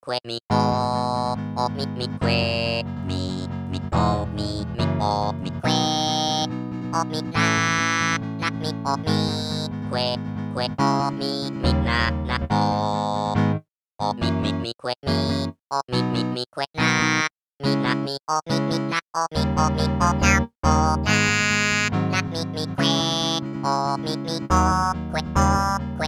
que mi o mi que mi o mi o mi que o mi na mi o mi que o mi na o mi que mi o mi que na mi o mi na o mi o na o na mi que o mi o que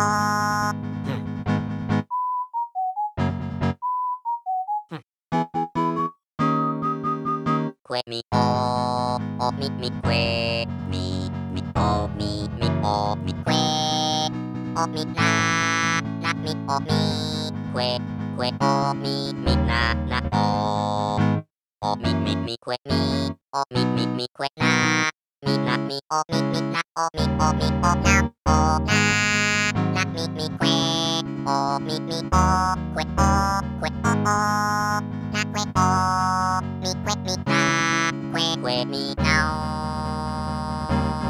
que mi o mi que mi o mi que o mi na mi o mi que o mi na o mi que mi o mi que na mi o mi na o mi o na o na mi que o mi o que o na que o mi na que mi now.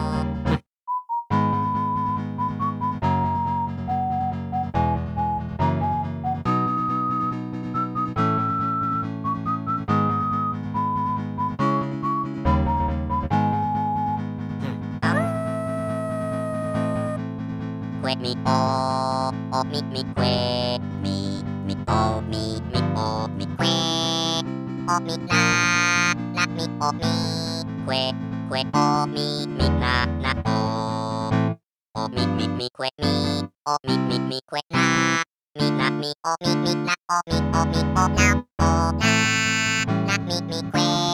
Que mi o mi que mi o mi o mi que o mi na mi o mi que o mi na o mi que mi o mi que na mi o mi na o mi o na o na mi que